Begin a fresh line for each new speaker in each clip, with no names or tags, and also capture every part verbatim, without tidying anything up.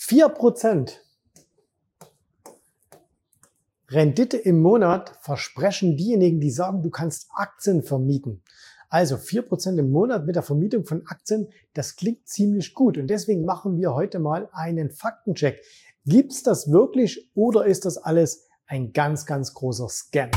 vier Prozent Rendite im Monat versprechen diejenigen, die sagen, du kannst Aktien vermieten. Also vier Prozent im Monat mit der Vermietung von Aktien, das klingt ziemlich gut. Und deswegen machen wir heute mal einen Faktencheck. Gibt's das wirklich oder ist das alles ein ganz, ganz großer Scam?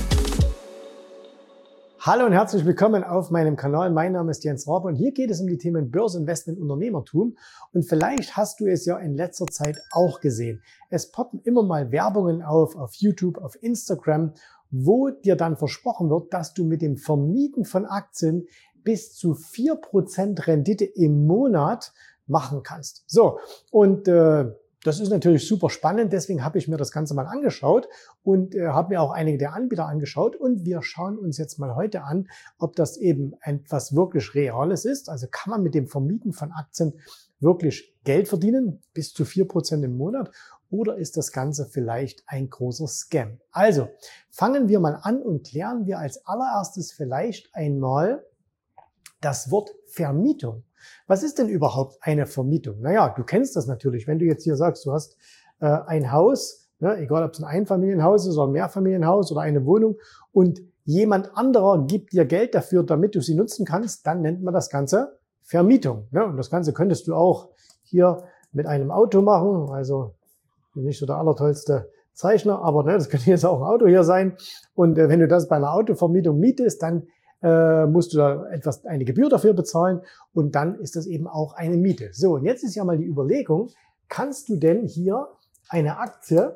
Hallo und herzlich willkommen auf meinem Kanal. Mein Name ist Jens Rabe und hier geht es um die Themen Börse, Investment, Unternehmertum. Und vielleicht hast du es ja in letzter Zeit auch gesehen. Es poppen immer mal Werbungen auf, auf YouTube, auf Instagram, wo dir dann versprochen wird, dass du mit dem Vermieten von Aktien bis zu vier Prozent Rendite im Monat machen kannst. So, und äh, das ist natürlich super spannend, deswegen habe ich mir das Ganze mal angeschaut und äh, habe mir auch einige der Anbieter angeschaut und wir schauen uns jetzt mal heute an, ob das eben etwas wirklich Reales ist. Also kann man mit dem Vermieten von Aktien wirklich Geld verdienen, bis zu vier Prozent im Monat, oder ist das Ganze vielleicht ein großer Scam? Also fangen wir mal an und klären wir als allererstes vielleicht einmal das Wort Vermietung. Was ist denn überhaupt eine Vermietung? Naja, du kennst das natürlich. Wenn du jetzt hier sagst, du hast äh, ein Haus, ne, egal ob es ein Einfamilienhaus ist oder ein Mehrfamilienhaus oder eine Wohnung und jemand anderer gibt dir Geld dafür, damit du sie nutzen kannst, dann nennt man das Ganze Vermietung. Ne? Und das Ganze könntest du auch hier mit einem Auto machen. Also nicht so der allertollste Zeichner, aber ne, das könnte jetzt auch ein Auto hier sein. Und äh, wenn du das bei einer Autovermietung mietest, dann äh, musst du da etwas, eine Gebühr dafür bezahlen und dann ist das eben auch eine Miete. So, und jetzt ist ja mal die Überlegung, kannst du denn hier eine Aktie,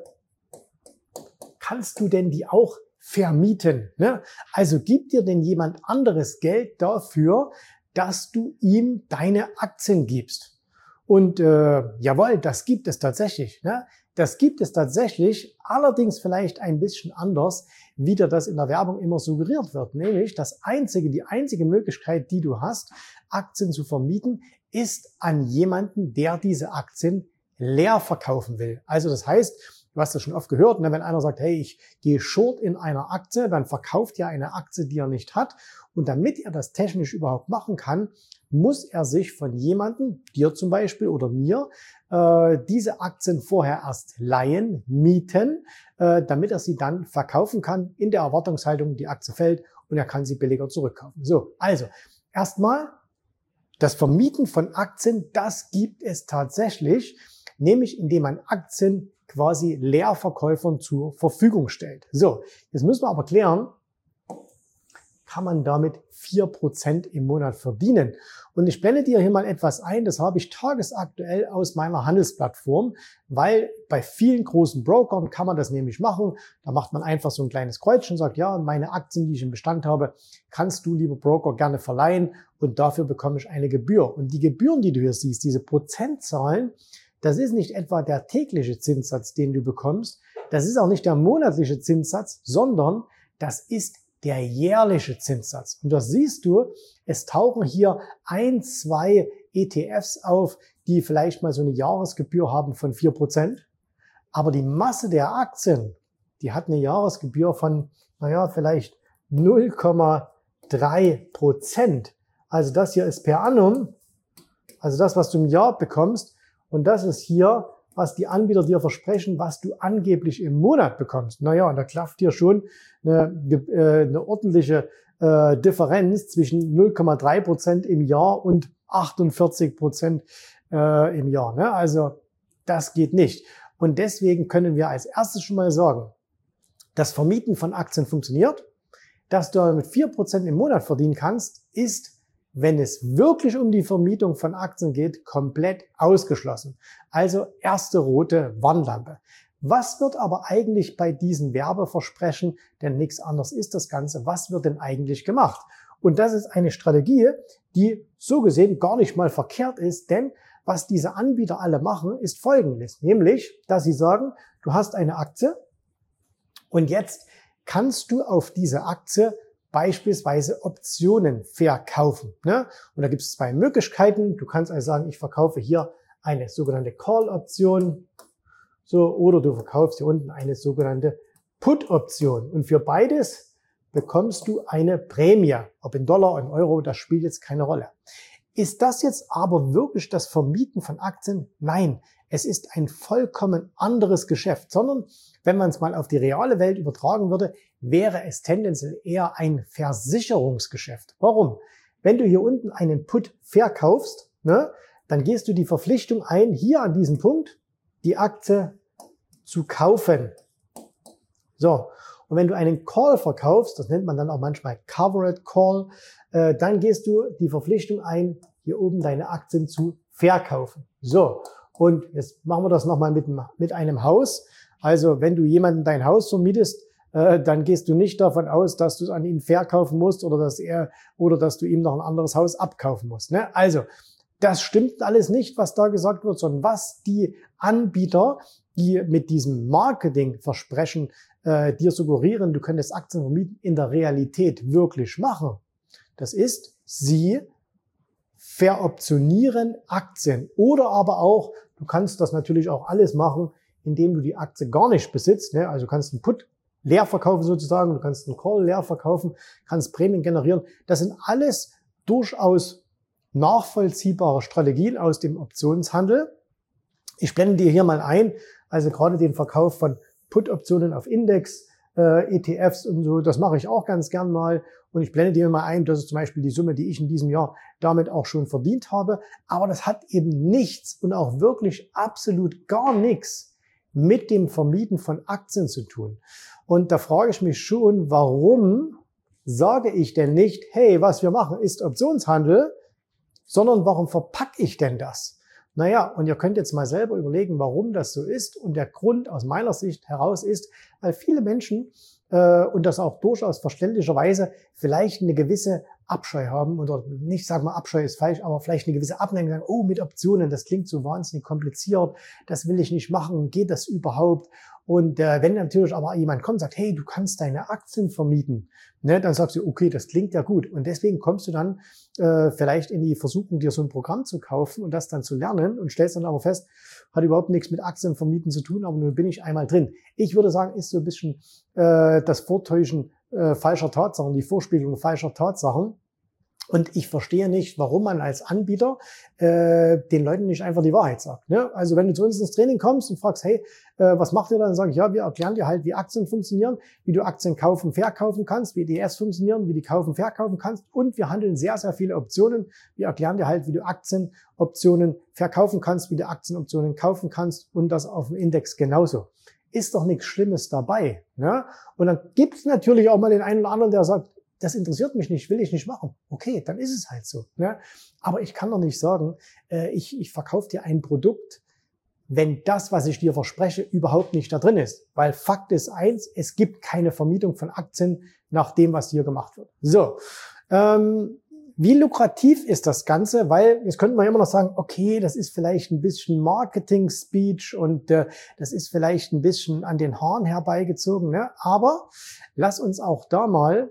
kannst du denn die auch vermieten? Ne? Also gibt dir denn jemand anderes Geld dafür, dass du ihm deine Aktien gibst? Und äh, jawohl, das gibt es tatsächlich. Ne? Das gibt es tatsächlich, allerdings vielleicht ein bisschen anders, wie dir das in der Werbung immer suggeriert wird. Nämlich das einzige, die einzige Möglichkeit, die du hast, Aktien zu vermieten, ist an jemanden, der diese Aktien leer verkaufen will. Also das heißt, du hast das schon oft gehört, ne, wenn einer sagt, hey, ich gehe short in einer Aktie, dann verkauft er eine Aktie, die er nicht hat. Und damit er das technisch überhaupt machen kann, muss er sich von jemandem, dir zum Beispiel oder mir, äh, diese Aktien vorher erst leihen, mieten, äh, damit er sie dann verkaufen kann, in der Erwartungshaltung, die Aktie fällt und er kann sie billiger zurückkaufen. So, also erstmal das Vermieten von Aktien, das gibt es tatsächlich, nämlich indem man Aktien quasi Leerverkäufern zur Verfügung stellt. So, jetzt müssen wir aber klären, kann man damit vier Prozent im Monat verdienen. Und ich blende dir hier mal etwas ein, das habe ich tagesaktuell aus meiner Handelsplattform, weil bei vielen großen Brokern kann man das nämlich machen. Da macht man einfach so ein kleines Kreuzchen und sagt, ja, meine Aktien, die ich im Bestand habe, kannst du, lieber Broker, gerne verleihen und dafür bekomme ich eine Gebühr. Und die Gebühren, die du hier siehst, diese Prozentzahlen, das ist nicht etwa der tägliche Zinssatz, den du bekommst, das ist auch nicht der monatliche Zinssatz, sondern das ist der jährliche Zinssatz. Und das siehst du, es tauchen hier ein, zwei E T Fs auf, die vielleicht mal so eine Jahresgebühr haben von vier Prozent. Aber die Masse der Aktien, die hat eine Jahresgebühr von, naja, vielleicht null Komma drei Prozent. Also das hier ist per annum, also das, was du im Jahr bekommst. Und das ist hier, was die Anbieter dir versprechen, was du angeblich im Monat bekommst. Naja, und da klafft dir schon eine, äh, eine ordentliche äh, Differenz zwischen null Komma drei Prozent im Jahr und achtundvierzig Prozent äh, im Jahr. Ne? Also das geht nicht. Und deswegen können wir als erstes schon mal sagen, das Vermieten von Aktien funktioniert. Dass du mit vier Prozent im Monat verdienen kannst, ist, wenn es wirklich um die Vermietung von Aktien geht, komplett ausgeschlossen. Also erste rote Warnlampe. Was wird aber eigentlich bei diesen Werbeversprechen, denn nichts anderes ist das Ganze, was wird denn eigentlich gemacht? Und das ist eine Strategie, die so gesehen gar nicht mal verkehrt ist, denn was diese Anbieter alle machen, ist Folgendes. Nämlich, dass sie sagen, du hast eine Aktie und jetzt kannst du auf diese Aktie beispielsweise Optionen verkaufen. Ne? Und da gibt es zwei Möglichkeiten. Du kannst also sagen, ich verkaufe hier eine sogenannte Call-Option, so, oder du verkaufst hier unten eine sogenannte Put-Option. Und für beides bekommst du eine Prämie. Ob in Dollar, in Euro, das spielt jetzt keine Rolle. Ist das jetzt aber wirklich das Vermieten von Aktien? Nein, Es ist ein vollkommen anderes Geschäft, sondern wenn man es mal auf die reale Welt übertragen würde, wäre es tendenziell eher ein Versicherungsgeschäft. Warum? Wenn du hier unten einen Put verkaufst, ne, dann gehst du die Verpflichtung ein, hier an diesem Punkt die Aktie zu kaufen. So, und wenn du einen Call verkaufst, das nennt man dann auch manchmal Covered Call, äh, dann gehst du die Verpflichtung ein, hier oben deine Aktien zu verkaufen. So, und jetzt machen wir das nochmal mit, mit einem Haus. Also wenn du jemanden dein Haus vermietest, äh, dann gehst du nicht davon aus, dass du es an ihn verkaufen musst oder dass er oder dass du ihm noch ein anderes Haus abkaufen musst. Ne? Also das stimmt alles nicht, was da gesagt wird, sondern was die Anbieter, die mit diesem Marketingversprechen äh, dir suggerieren, du könntest Aktien vermieten, in der Realität wirklich machen. Das ist, sie veroptionieren Aktien. Oder aber auch, du kannst das natürlich auch alles machen, indem du die Aktie gar nicht besitzt. Ne? Also du kannst einen Put leer verkaufen sozusagen, du kannst einen Call leer verkaufen, kannst Prämien generieren. Das sind alles durchaus nachvollziehbare Strategien aus dem Optionshandel. Ich blende dir hier mal ein, also gerade den Verkauf von Put-Optionen auf Index, äh, E T Fs und so, das mache ich auch ganz gern mal. Und ich blende dir mal ein, das ist zum Beispiel die Summe, die ich in diesem Jahr damit auch schon verdient habe. Aber das hat eben nichts und auch wirklich absolut gar nichts mit dem Vermieten von Aktien zu tun. Und da frage ich mich schon, warum sage ich denn nicht, hey, was wir machen ist Optionshandel, sondern warum verpacke ich denn das? Naja, und ihr könnt jetzt mal selber überlegen, warum das so ist. Und der Grund aus meiner Sicht heraus ist, weil viele Menschen, äh, und das auch durchaus verständlicherweise, vielleicht eine gewisse Abscheu haben, oder nicht, sagen wir Abscheu ist falsch, aber vielleicht eine gewisse Abneigung, sagen, oh, mit Optionen, das klingt so wahnsinnig kompliziert, das will ich nicht machen, geht das überhaupt? Und äh, wenn natürlich aber jemand kommt und sagt, hey, du kannst deine Aktien vermieten, ne, dann sagst du, okay, das klingt ja gut. Und deswegen kommst du dann äh, vielleicht in die Versuchung, dir so ein Programm zu kaufen und das dann zu lernen und stellst dann aber fest, hat überhaupt nichts mit Aktien vermieten zu tun, aber nun bin ich einmal drin. Ich würde sagen, ist so ein bisschen äh, das Vortäuschen äh, falscher Tatsachen, die Vorspiegelung falscher Tatsachen. Und ich verstehe nicht, warum man als Anbieter äh, den Leuten nicht einfach die Wahrheit sagt. Ne? Also wenn du zu uns ins Training kommst und fragst, hey, äh, was macht ihr dann? Dann sage ich, ja, wir erklären dir halt, wie Aktien funktionieren, wie du Aktien kaufen, verkaufen kannst, wie E T Fs funktionieren, wie du kaufen, verkaufen kannst. Und wir handeln sehr, sehr viele Optionen. Wir erklären dir halt, wie du Aktienoptionen verkaufen kannst, wie du Aktienoptionen kaufen kannst und das auf dem Index genauso. Ist doch nichts Schlimmes dabei. Ne? Und dann gibt es natürlich auch mal den einen oder anderen, der sagt, das interessiert mich nicht, will ich nicht machen. Okay, dann ist es halt so. Ne? Aber ich kann doch nicht sagen, äh, ich, ich verkaufe dir ein Produkt, wenn das, was ich dir verspreche, überhaupt nicht da drin ist. Weil Fakt ist eins, es gibt keine Vermietung von Aktien nach dem, was hier gemacht wird. So, ähm, wie lukrativ ist das Ganze? Weil jetzt könnte man immer noch sagen, okay, das ist vielleicht ein bisschen Marketing-Speech und äh, das ist vielleicht ein bisschen an den Haaren herbeigezogen. Ne? Aber lass uns auch da mal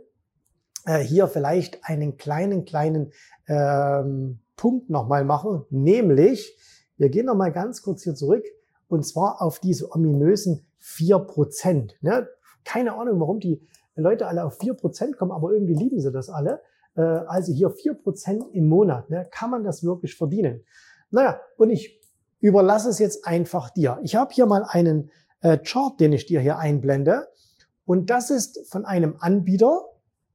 hier vielleicht einen kleinen, kleinen ähm, Punkt nochmal machen, nämlich, wir gehen nochmal ganz kurz hier zurück, und zwar auf diese ominösen vier Prozent. Ne? Keine Ahnung, warum die Leute alle auf vier Prozent kommen, aber irgendwie lieben sie das alle. Äh, also hier vier Prozent im Monat, ne? Kann man das wirklich verdienen? Naja, und ich überlasse es jetzt einfach dir. Ich habe hier mal einen äh, Chart, den ich dir hier einblende, und das ist von einem Anbieter,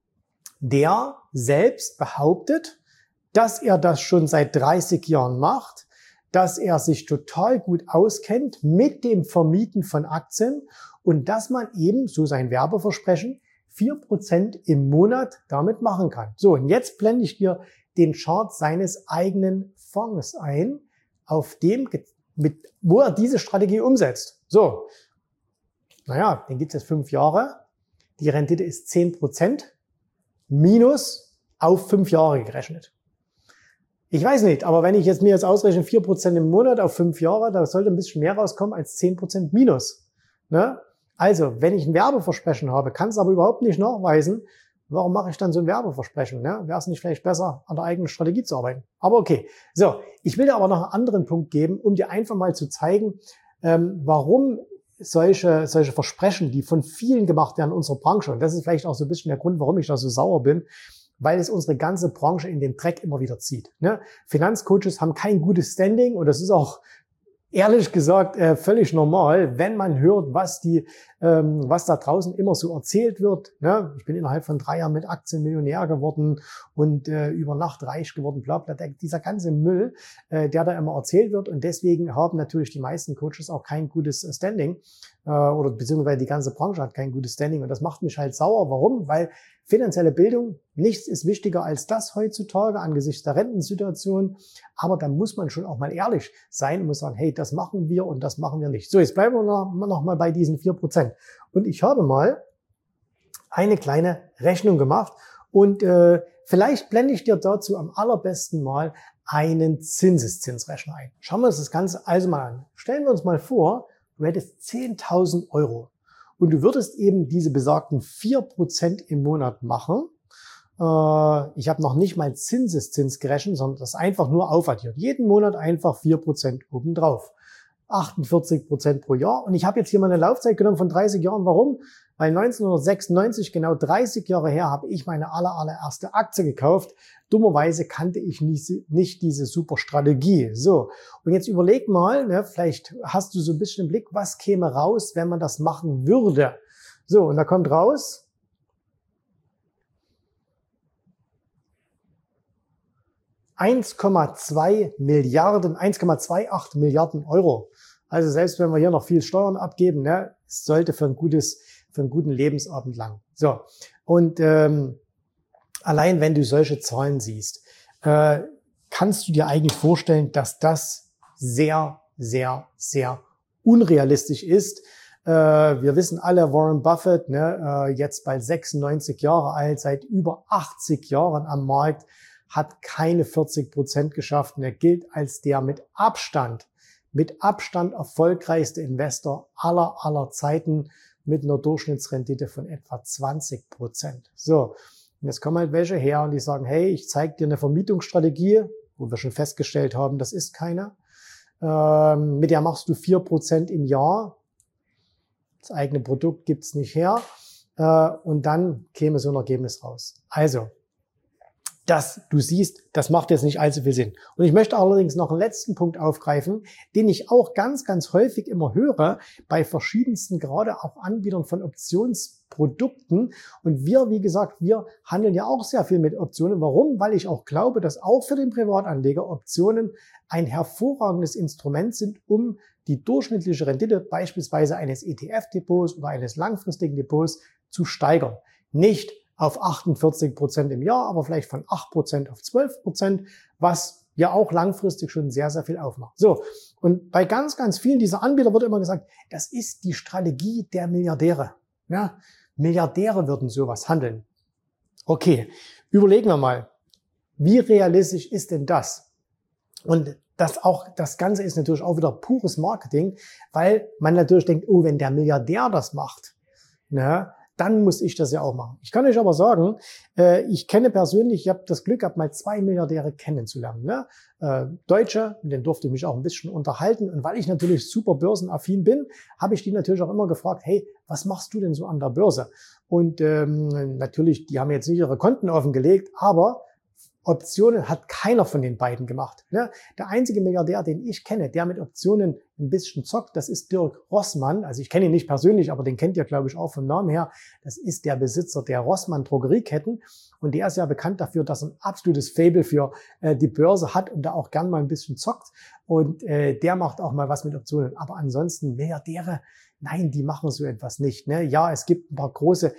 der selbst behauptet, dass er das schon seit dreißig Jahren macht, dass er sich total gut auskennt mit dem Vermieten von Aktien und dass man eben, so sein Werbeversprechen, vier Prozent im Monat damit machen kann. So, und jetzt blende ich dir den Chart seines eigenen Fonds ein, auf dem, mit, wo er diese Strategie umsetzt. So, naja, den gibt es jetzt fünf Jahre. Die Rendite ist zehn Prozent. Minus auf fünf Jahre gerechnet. Ich weiß nicht, aber wenn ich jetzt mir jetzt ausrechne, vier Prozent im Monat auf fünf Jahre, da sollte ein bisschen mehr rauskommen als zehn Prozent Minus. Ne? Also, wenn ich ein Werbeversprechen habe, kann es aber überhaupt nicht nachweisen, warum mache ich dann so ein Werbeversprechen? Ne? Wäre es nicht vielleicht besser, an der eigenen Strategie zu arbeiten? Aber okay. So, ich will dir aber noch einen anderen Punkt geben, um dir einfach mal zu zeigen, ähm, warum solche, solche Versprechen, die von vielen gemacht werden in unserer Branche, und das ist vielleicht auch so ein bisschen der Grund, warum ich da so sauer bin, weil es unsere ganze Branche in den Dreck immer wieder zieht. Ne? Finanzcoaches haben kein gutes Standing und das ist auch ehrlich gesagt äh, völlig normal, wenn man hört, was die, ähm, was da draußen immer so erzählt wird. Ne? Ich bin innerhalb von drei Jahren mit Aktien Millionär geworden und äh, über Nacht reich geworden, bla bla. Dieser ganze Müll, äh, der da immer erzählt wird. Und deswegen haben natürlich die meisten Coaches auch kein gutes Standing äh, oder beziehungsweise die ganze Branche hat kein gutes Standing. Und das macht mich halt sauer. Warum? Weil finanzielle Bildung, nichts ist wichtiger als das heutzutage angesichts der Rentensituation. Aber da muss man schon auch mal ehrlich sein und muss sagen, hey, das machen wir und das machen wir nicht. So, jetzt bleiben wir noch, noch mal bei diesen vier Prozent. Und ich habe mal eine kleine Rechnung gemacht und äh, vielleicht blende ich dir dazu am allerbesten mal einen Zinseszinsrechner ein. Schauen wir uns das Ganze also mal an. Stellen wir uns mal vor, du hättest zehntausend Euro. Und du würdest eben diese besagten vier Prozent im Monat machen. Äh, ich habe noch nicht mal Zinseszins gerechnet, sondern das einfach nur aufaddiert. Jeden Monat einfach vier Prozent obendrauf. achtundvierzig Prozent pro Jahr. Und ich habe jetzt hier mal eine Laufzeit genommen von dreißig Jahren. Warum? Weil neunzehnhundertsechsundneunzig, genau dreißig Jahre her, habe ich meine aller, allererste Aktie gekauft. Dummerweise kannte ich nicht, nicht diese super Strategie. So, und jetzt überleg mal, ne, vielleicht hast du so ein bisschen im Blick, was käme raus, wenn man das machen würde. So, und da kommt raus eins Komma zwei Milliarden, eins Komma achtundzwanzig Milliarden Euro. Also selbst wenn wir hier noch viel Steuern abgeben, ne, es sollte für ein gutes, für einen guten Lebensabend lang. So, und ähm, allein wenn du solche Zahlen siehst, äh, kannst du dir eigentlich vorstellen, dass das sehr, sehr, sehr unrealistisch ist. Äh, wir wissen alle, Warren Buffett, ne, äh, jetzt bald sechsundneunzig Jahre alt, seit über achtzig Jahren am Markt, hat keine vierzig Prozent geschafft und er gilt als der mit Abstand, mit Abstand erfolgreichste Investor aller, aller Zeiten mit einer Durchschnittsrendite von etwa zwanzig Prozent. So. Und jetzt kommen halt welche her und die sagen, hey, ich zeige dir eine Vermietungsstrategie, wo wir schon festgestellt haben, das ist keine. Ähm, mit der machst du vier Prozent im Jahr. Das eigene Produkt gibt's nicht her. Äh, und dann käme so ein Ergebnis raus. Also, das, du siehst, das macht jetzt nicht allzu viel Sinn. Und ich möchte allerdings noch einen letzten Punkt aufgreifen, den ich auch ganz, ganz häufig immer höre bei verschiedensten, gerade auch Anbietern von Optionsprodukten. Und wir, wie gesagt, wir handeln ja auch sehr viel mit Optionen. Warum? Weil ich auch glaube, dass auch für den Privatanleger Optionen ein hervorragendes Instrument sind, um die durchschnittliche Rendite beispielsweise eines E T F-Depots oder eines langfristigen Depots zu steigern. Nicht auf achtundvierzig Prozent im Jahr, aber vielleicht von acht Prozent auf zwölf Prozent, was ja auch langfristig schon sehr, sehr viel aufmacht. So, und bei ganz, ganz vielen dieser Anbieter wird immer gesagt, das ist die Strategie der Milliardäre. Ja, Milliardäre würden sowas handeln. Okay, überlegen wir mal, wie realistisch ist denn das? Und das auch, das Ganze ist natürlich auch wieder pures Marketing, weil man natürlich denkt, oh, wenn der Milliardär das macht, ne, dann muss ich das ja auch machen. Ich kann euch aber sagen, äh, ich kenne persönlich, ich habe das Glück gehabt, mal zwei Milliardäre kennenzulernen. Ne? Äh, Deutsche, mit denen durfte ich mich auch ein bisschen unterhalten. Und weil ich natürlich super börsenaffin bin, habe ich die natürlich auch immer gefragt, hey, was machst du denn so an der Börse? Und ähm, natürlich, die haben jetzt nicht ihre Konten offengelegt, aber Optionen hat keiner von den beiden gemacht. Ne? Der einzige Milliardär, den ich kenne, der mit Optionen ein bisschen zockt, das ist Dirk Rossmann. Also ich kenne ihn nicht persönlich, aber den kennt ihr, glaube ich, auch vom Namen her. Das ist der Besitzer der Rossmann Drogerieketten. Und der ist ja bekannt dafür, dass er ein absolutes Faible für äh, die Börse hat und da auch gern mal ein bisschen zockt. Und äh, der macht auch mal was mit Optionen. Aber ansonsten Milliardäre, nein, die machen so etwas nicht. Ne? Ja, es gibt ein paar große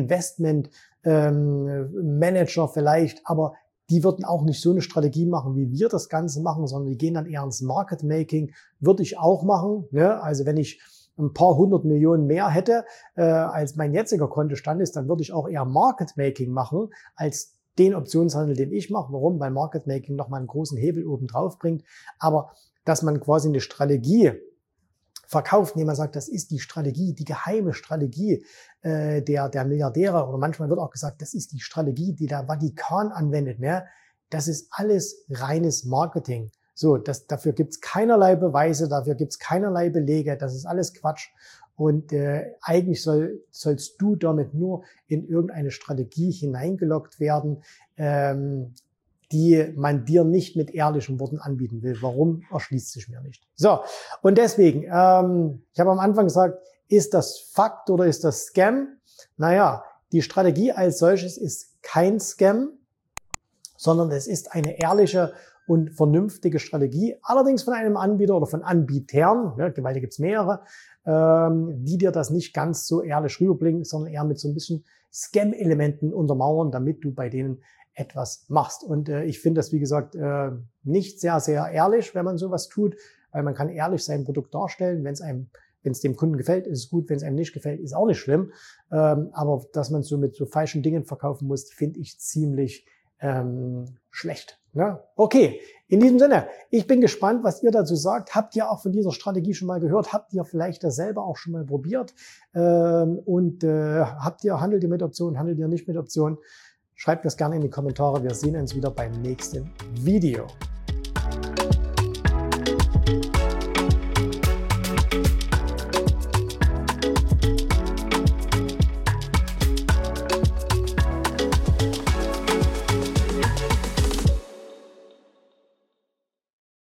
Investment-Manager ähm, vielleicht, aber die würden auch nicht so eine Strategie machen, wie wir das Ganze machen, sondern die gehen dann eher ins Market Making. Würde ich auch machen. Ne? Also wenn ich ein paar hundert Millionen mehr hätte, äh, als mein jetziger Kontostand ist, dann würde ich auch eher Market Making machen, als den Optionshandel, den ich mache. Warum? Weil Market Making nochmal einen großen Hebel oben drauf bringt. Aber dass man quasi eine Strategie verkauft, indem man sagt, das ist die Strategie, die geheime Strategie äh, der, der Milliardäre, oder manchmal wird auch gesagt, das ist die Strategie, die der Vatikan anwendet. Ne? Das ist alles reines Marketing. So, das, dafür gibt's keinerlei Beweise, dafür gibt's keinerlei Belege, das ist alles Quatsch. Und äh, eigentlich soll, sollst du damit nur in irgendeine Strategie hineingelockt werden, ähm, die man dir nicht mit ehrlichen Worten anbieten will. Warum, erschließt sich mir nicht. So, und deswegen, ähm, ich habe am Anfang gesagt, ist das Fakt oder ist das Scam? Naja, die Strategie als solches ist kein Scam, sondern es ist eine ehrliche und vernünftige Strategie, allerdings von einem Anbieter oder von Anbietern, ja, weil da gibt es mehrere, ähm, die dir das nicht ganz so ehrlich rüberbringen, sondern eher mit so ein bisschen Scam-Elementen untermauern, damit du bei denen etwas machst. Und äh, ich finde das, wie gesagt, äh, nicht sehr, sehr ehrlich, wenn man sowas tut, weil man kann ehrlich sein Produkt darstellen, wenn es einem Wenn es dem Kunden gefällt, ist es gut. Wenn es einem nicht gefällt, ist auch nicht schlimm. Ähm, aber dass man so mit so falschen Dingen verkaufen muss, finde ich ziemlich ähm, schlecht. Ne? Okay, in diesem Sinne, ich bin gespannt, was ihr dazu sagt. Habt ihr auch von dieser Strategie schon mal gehört? Habt ihr vielleicht das selber auch schon mal probiert? Ähm, und äh, habt ihr, handelt ihr mit Optionen, handelt ihr nicht mit Optionen? Schreibt das gerne in die Kommentare. Wir sehen uns wieder beim nächsten Video.